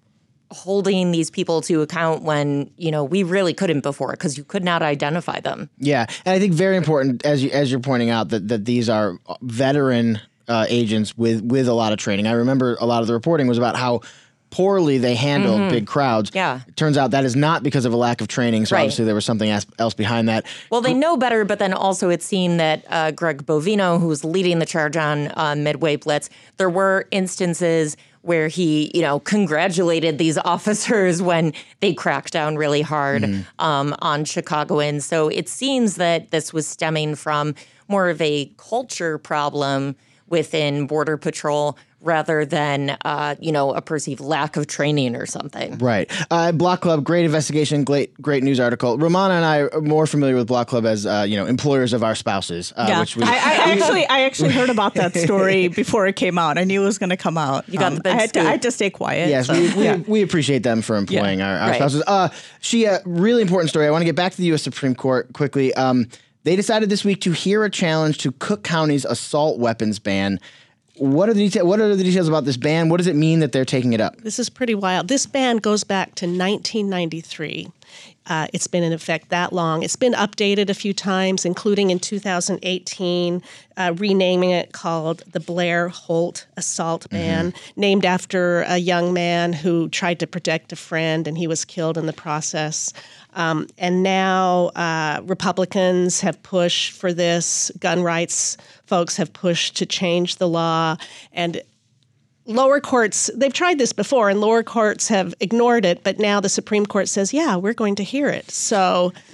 holding these people to account when, you know, we really couldn't before because you could not identify them. Yeah, and I think very important, as you as you're pointing out, that that these are veteran uh, agents with with a lot of training. I remember a lot of the reporting was about how poorly they handled Mhm. big crowds. Yeah. It turns out that is not because of a lack of training. So Right. obviously there was something else else behind that. Well, they know better, but then also it seemed that uh, Greg Bovino, who was leading the charge on uh, Midway Blitz, there were instances where he, you know, congratulated these officers when they cracked down really hard Mm-hmm. um, on Chicagoans. So it seems that this was stemming from more of a culture problem within Border Patrol rather than, uh, you know, a perceived lack of training or something. Right. Uh, Block Club, great investigation, great great news article. Romana and I are more familiar with Block Club as, uh, you know, employers of our spouses. Uh, yeah, which we, I, I actually, I actually heard about that story before it came out. I knew it was going to come out. You got the big I had to, scoop. I had to stay quiet. Yes, so, we, we, yeah. we appreciate them for employing Yeah. our, our Right. spouses. Uh, she, a really important story. I want to get back to the U S Supreme Court quickly. Um, they decided this week to hear a challenge to Cook County's assault weapons ban. What are the details? What are the details about this ban? What does it mean that they're taking it up? This is pretty wild. This ban goes back to nineteen ninety-three. Uh, it's been in effect that long. It's been updated a few times, including in two thousand eighteen, uh, renaming it called the Blair Holt Assault Ban, Mm-hmm. named after a young man who tried to protect a friend and he was killed in the process. Um, and now uh, Republicans have pushed for this. Gun rights folks have pushed to change the law. And lower courts, they've tried this before, and lower courts have ignored it. But now the Supreme Court says, yeah, we're going to hear it. So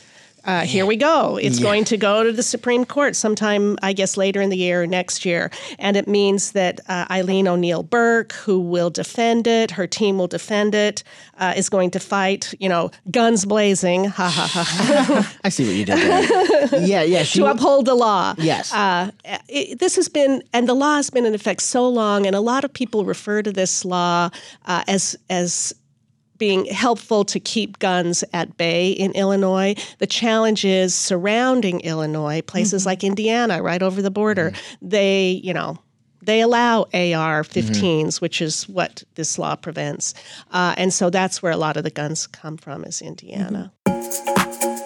Uh, here we go. It's yeah. going to go to the Supreme Court sometime, I guess, later in the year or next year. And it means that uh, Eileen O'Neill Burke, who will defend it, her team will defend it, uh, is going to fight, you know, guns blazing. Ha, ha, ha. I see what you did there. yeah, yeah. She to uphold the law. Yes. Uh, it, this has been, and the law has been in effect so long, and a lot of people refer to this law uh, as as being helpful to keep guns at bay in Illinois. The challenge is surrounding Illinois, places mm-hmm. like Indiana, right over the border. Mm-hmm. They, you know, they allow A R fifteens, mm-hmm. which is what this law prevents. Uh, and so that's where a lot of the guns come from, is Indiana. Mm-hmm.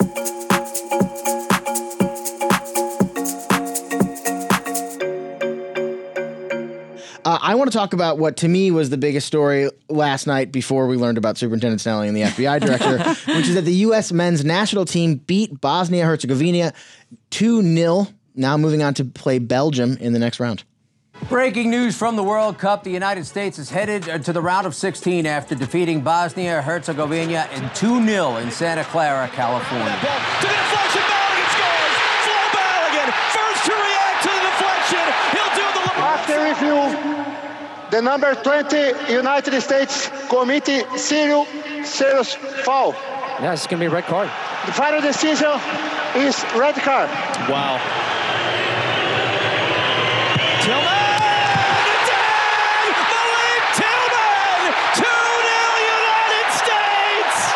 Uh, I want to talk about what, to me, was the biggest story last night before we learned about Superintendent Snelling and the F B I director, which is that the U S men's national team beat Bosnia-Herzegovina two nil, now moving on to play Belgium in the next round. Breaking news from the World Cup. The United States is headed to the round of sixteen after defeating Bosnia-Herzegovina in two nil in Santa Clara, California. To the deflection, Balogun scores! Flo Balogun, first to react to the deflection. He'll do the... After review, the number twenty United States committee serious, serious foul. Yeah, it's going to be a red card. The final decision is red card. Wow. Tillman! Malik Tillman! two nil United States!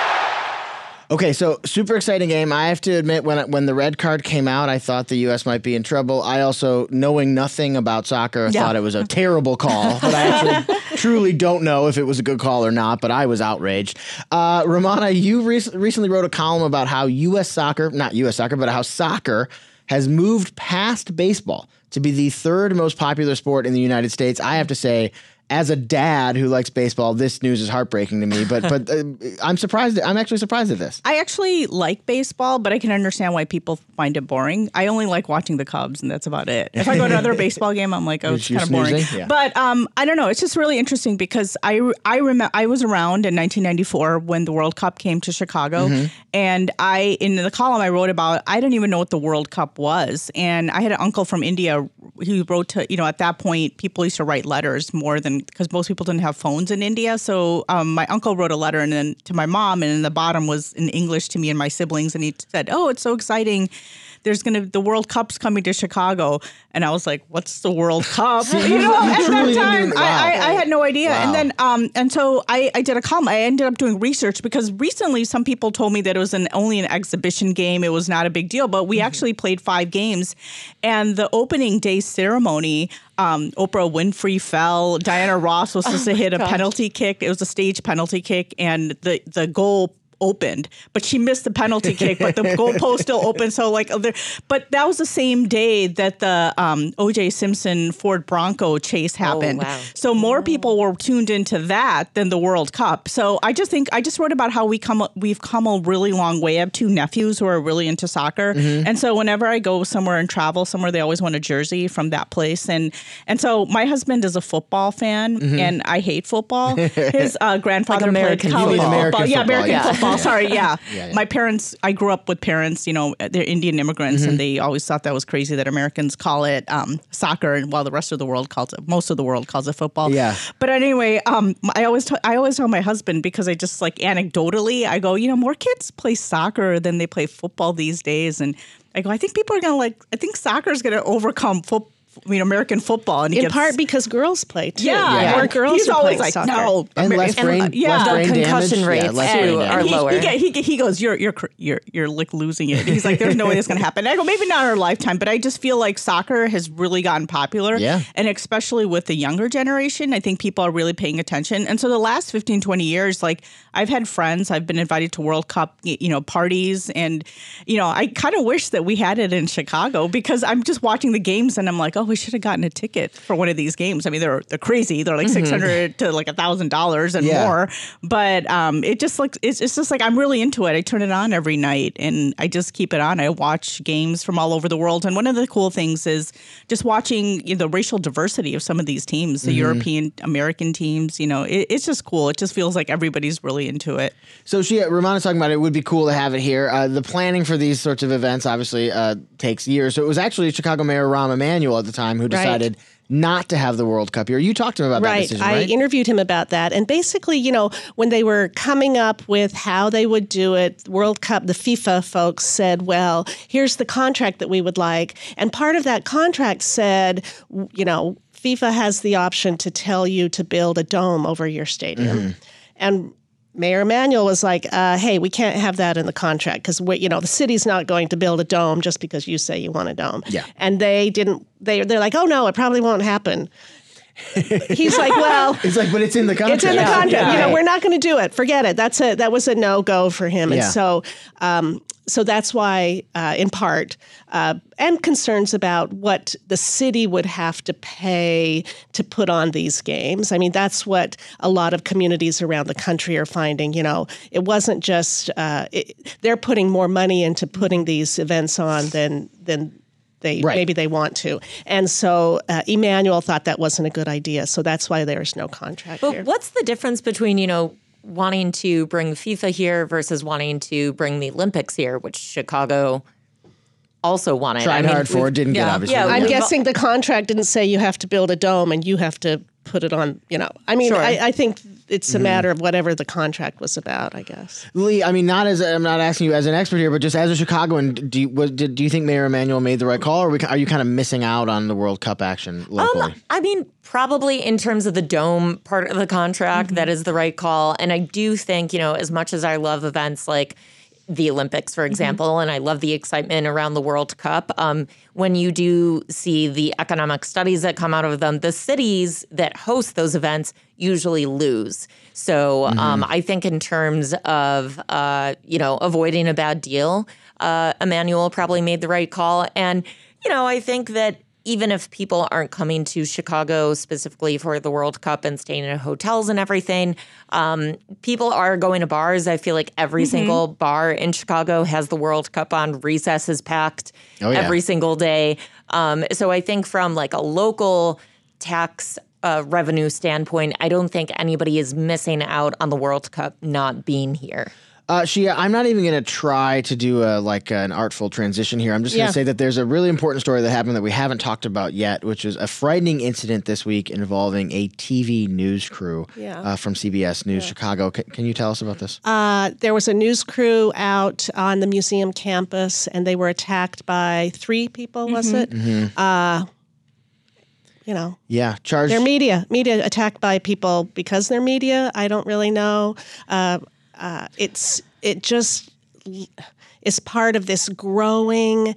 Okay, so super exciting game. I have to admit, when when the red card came out, I thought the U S might be in trouble. I also, knowing nothing about soccer, yeah. thought it was a terrible call. But I actually truly don't know if it was a good call or not, but I was outraged. Uh, Romana, you re- recently wrote a column about how U S soccer, not U S soccer, but how soccer has moved past baseball to be the third most popular sport in the United States. I have to say, as a dad who likes baseball, this news is heartbreaking to me, but but uh, I'm surprised. I'm actually surprised at this. I actually like baseball, but I can understand why people find it boring. I only like watching the Cubs, and that's about it. If I go to another baseball game, I'm like, oh, it's kind of boring. Yeah. But um, I don't know. It's just really interesting because I I remember I was around in nineteen ninety-four when the World Cup came to Chicago, mm-hmm. and I in the column I wrote about, I didn't even know what the World Cup was, and I had an uncle from India who wrote to, you know, at that point people used to write letters more than, because most people didn't have phones in India. So um, my uncle wrote a letter and then to my mom, and in the bottom was in English to me and my siblings, and he said, "Oh, it's so exciting. There's going to, the World Cup's coming to Chicago." And I was like, "What's the World Cup?" you know, at that time, wow. I, I, I had no idea. Wow. And then, um, and so I, I did a column. I ended up doing research because recently some people told me that it was an only an exhibition game. It was not a big deal, but we mm-hmm. actually played five games. And the opening day ceremony, um, Oprah Winfrey fell. Diana Ross was supposed oh to hit gosh. a penalty kick. It was a stage penalty kick, and the the goal opened, but she missed the penalty kick, but the goalpost still open. So like, but that was the same day that the um, O J Simpson Ford Bronco chase happened. Oh, wow. So more people were tuned into that than the World Cup. So I just think I just wrote about how we come we've come a really long way. I have two nephews who are really into soccer, mm-hmm. and so whenever I go somewhere and travel somewhere, they always want a jersey from that place. And and so my husband is a football fan, mm-hmm. and I hate football. His uh, grandfather like played college football. American yeah, football, American yeah. football. Sorry, yeah. yeah, yeah. My parents, I grew up with parents, you know, they're Indian immigrants, mm-hmm. and they always thought that was crazy that Americans call it um, soccer, and while the rest of the world calls it, most of the world calls it football. Yeah. But anyway, um, I always, t- I always tell my husband, because I just like anecdotally, I go, you know, more kids play soccer than they play football these days, and I go, I think people are gonna like, I think soccer is gonna overcome football. I mean, American football, and he in gets, part because girls play too. Yeah, yeah. more girls. He's are always like, soccer. no, and Amer- less brain, and, uh, yeah, less brain the concussion damage. rates yeah, less too brain are damage. lower. He, he, he, he goes, you're you're you're you're you're like losing it. He's like, there's no way this is going to happen. I go, maybe not in our lifetime, but I just feel like soccer has really gotten popular. Yeah. And especially with the younger generation, I think people are really paying attention. And so the last fifteen, twenty years, like I've had friends, I've been invited to World Cup, you know, parties. And, you know, I kind of wish that we had it in Chicago, because I'm just watching the games and I'm like, oh, we should have gotten a ticket for one of these games. I mean, they're they're crazy. They're like mm-hmm. six hundred to like a thousand dollars and yeah. more. But um, it just like it's, it's just like I'm really into it. I turn it on every night and I just keep it on. I watch games from all over the world. And one of the cool things is just watching you know, the racial diversity of some of these teams, the mm-hmm. European American teams. You know, it, it's just cool. It just feels like everybody's really into it. So she, Romana's talking about it would be cool to have it here. Uh, the planning for these sorts of events obviously uh, takes years. So it was actually Chicago Mayor Rahm Emanuel at the time who decided right. not to have the World Cup here. You talked to him about right. that decision, right? I interviewed him about that. And basically, you know, when they were coming up with how they would do it, World Cup, the FIFA folks said, well, here's the contract that we would like. And part of that contract said, you know, FIFA has the option to tell you to build a dome over your stadium. Mm-hmm. And Mayor Emanuel was like, uh, hey, we can't have that in the contract because, you know, the city's not going to build a dome just because you say you want a dome. Yeah. And they didn't, they, they're like, oh, no, it probably won't happen. He's like, well. It's like, but it's in the contract. It's in the contract. Yeah. You know, we're not going to do it. Forget it. That's a, that was a no-go for him. Yeah. And so, um, so that's why, uh, in part, uh, and concerns about what the city would have to pay to put on these games. I mean, that's what a lot of communities around the country are finding. You know, it wasn't just uh, it, they're putting more money into putting these events on than than they right. maybe they want to. And so uh, Emanuel thought that wasn't a good idea. So that's why there's no contract but here. What's the difference between, you know, wanting to bring FIFA here versus wanting to bring the Olympics here, which Chicago also wanted. Tried I mean, hard for, didn't yeah, get, obviously. Yeah, I'm guessing the contract didn't say you have to build a dome and you have to put it on, you know. I mean, sure. I, I think it's a Mm-hmm. matter of whatever the contract was about, I guess. Lee, I mean, not as I'm not asking you as an expert here, but just as a Chicagoan, do you, was, did, do you think Mayor Emanuel made the right call, or are, we, are you kind of missing out on the World Cup action locally? Um, I mean, probably in terms of the dome part of the contract, mm-hmm. that is the right call. And I do think, you know, as much as I love events like the Olympics, for example, mm-hmm. and I love the excitement around the World Cup. Um, when you do see the economic studies that come out of them, the cities that host those events usually lose. So mm-hmm. um, I think in terms of, uh, you know, avoiding a bad deal, uh, Emanuel probably made the right call. And, you know, I think that even if people aren't coming to Chicago specifically for the World Cup and staying in hotels and everything, um, people are going to bars. I feel like every mm-hmm. single bar in Chicago has the World Cup on. Recess is packed oh, yeah. every single day. Um, so I think from like a local tax uh, revenue standpoint, I don't think anybody is missing out on the World Cup not being here. Uh, Shia, I'm not even going to try to do a, like an artful transition here. I'm just going to Yeah. say that there's a really important story that happened that we haven't talked about yet, which is a frightening incident this week involving a T V news crew Yeah. uh, from C B S News Chicago. C- can you tell us about this? Uh, there was a news crew out on the museum campus, and they were attacked by three people, was Mhm. it? Mhm. Uh, you know. Yeah, charged. They're media. Media attacked by people because they're media. I don't really know. Uh, uh, it's it just is part of this growing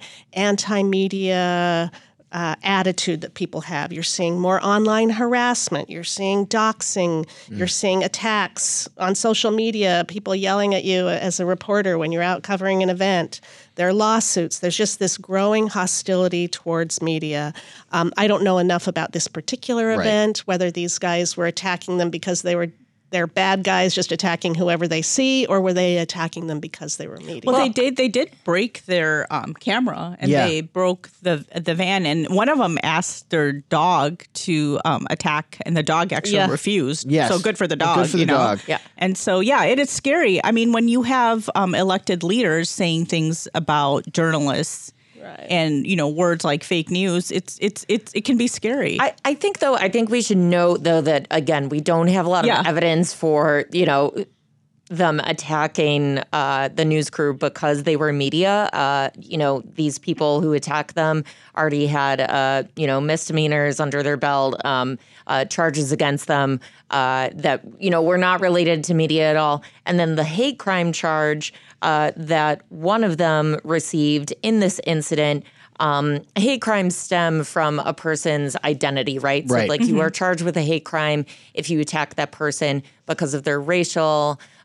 anti-media uh, attitude that people have. You're seeing more online harassment. You're seeing doxing. Mm. You're seeing attacks on social media, people yelling at you as a reporter when you're out covering an event. There are lawsuits. There's just this growing hostility towards media. Um, I don't know enough about this particular Right. event, whether these guys were attacking them because they were they're bad guys just attacking whoever they see, or were they attacking them because they were media? Well, they did. They did break their um, camera, and Yeah. they broke the the van. And one of them asked their dog to um, attack, and the dog actually Yeah. refused. Yes. So good for the Good dog. for the you know? dog. Yeah. And so yeah, it is scary. I mean, when you have um, elected leaders saying things about journalists. And, you know, words like fake news, it's it's it's it can be scary. I, I think, though, I think we should note, though, that, again, we don't have a lot of Yeah. evidence for, you know, them attacking uh, the news crew because they were media. Uh, you know, these people who attacked them already had, uh, you know, misdemeanors under their belt, um, uh, charges against them uh, that, you know, were not related to media at all. And then the hate crime charge uh, that one of them received in this incident. Um, hate crimes stem from a person's identity, right? So, Right. like, Mhm. you are charged with a hate crime if you attack that person because of their racial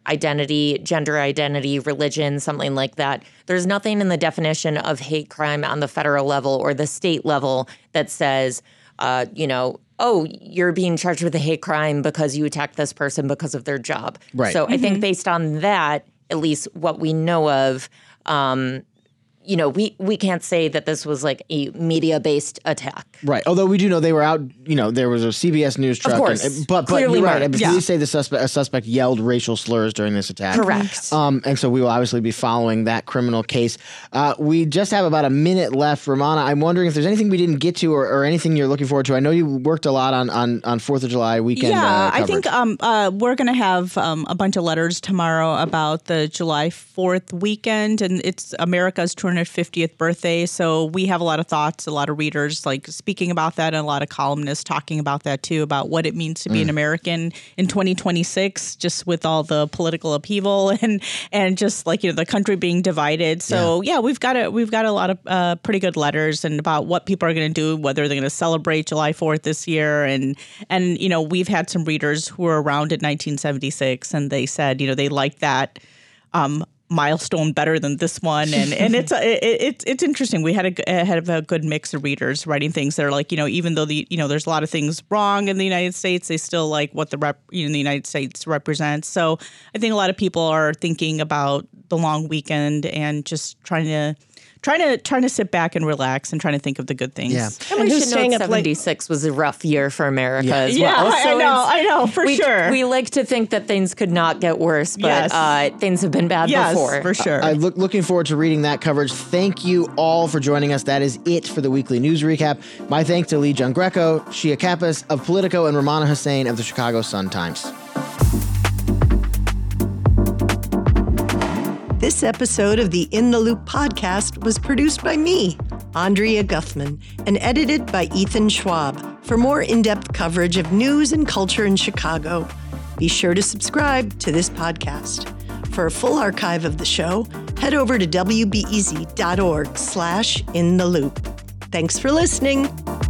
identity, gender identity, religion, something like that. There's nothing in the definition of hate crime on the federal level or the state level that says, uh, you know, oh, you're being charged with a hate crime because you attacked this person because of their job. Right. So Mm-hmm. I think based on that, at least what we know of, um, you know, we, we can't say that this was like a media-based attack. Right. Although we do know they were out, you know, there was a C B S News truck. Of course. And, but but Clearly you're right. marked. Police Yeah. say the suspect, a suspect yelled racial slurs during this attack. Correct. Um, and so we will obviously be following that criminal case. Uh, we just have about a minute left. Romana, I'm wondering if there's anything we didn't get to or, or anything you're looking forward to. I know you worked a lot on, on, on fourth of July weekend. Yeah, uh, I think coverage. um, uh, we're going to have um, a bunch of letters tomorrow about the July fourth weekend, and it's America's two hundred fiftieth birthday. So we have a lot of thoughts, a lot of readers like speaking about that, and a lot of columnists talking about that too, about what it means to be Mm. an American in twenty twenty-six, just with all the political upheaval and and just like, you know, the country being divided. So yeah, we've got a we've got a lot of uh, pretty good letters and about what people are going to do, whether they're going to celebrate July fourth this year, and and you know, we've had some readers who were around in nineteen seventy-six, and they said, you know, they like that um, milestone better than this one, and and it's it, it's it's interesting. We had a had a good mix of readers writing things that are like, you know, even though the you know there's a lot of things wrong in the United States, they still like what the rep you know the United States represents. So I think a lot of people are thinking about the long weekend and just trying to. Trying to trying to sit back and relax and trying to think of the good things. Yeah. And, And we who's should staying note up late? seventy-six was a rough year for America Yeah. as Yeah, well. I- I So know, it's- I know, for we, sure. We like to think that things could not get worse, but Yes. uh, things have been bad Yes, before. for sure. I look looking forward to reading that coverage. Thank you all for joining us. That is it for the weekly news recap. My thanks to Lee John Greco, Shia Kappas of Politico, and Romana Hussein of the Chicago Sun-Times. This episode of the In the Loop podcast was produced by me, Andrea Guthman, and edited by Ethan Schwab. For more in-depth coverage of news and culture in Chicago, be sure to subscribe to this podcast. For a full archive of the show, head over to W B E Z dot org slash in the loop. Thanks for listening.